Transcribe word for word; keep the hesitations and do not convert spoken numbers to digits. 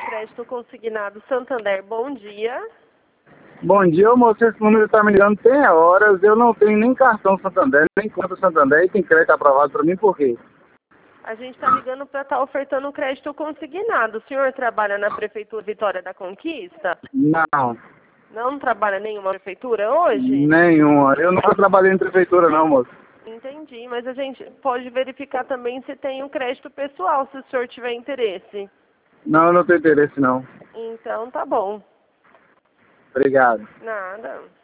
Crédito Consignado Santander, bom dia. Bom dia, moço. Esse número está me ligando tem horas. Eu não tenho nem cartão Santander, nem conta Santander e tem crédito aprovado para mim, por quê? A gente está ligando para estar ofertando um crédito consignado. O senhor trabalha na Prefeitura Vitória da Conquista? Não, Não trabalha em nenhuma prefeitura hoje? nenhuma. Eu nunca trabalhei em prefeitura, não, moço. Entendi, mas a gente pode verificar também se tem um crédito pessoal, se o senhor tiver interesse. Não, eu não tenho interesse, não. Então tá bom. Obrigado. Nada.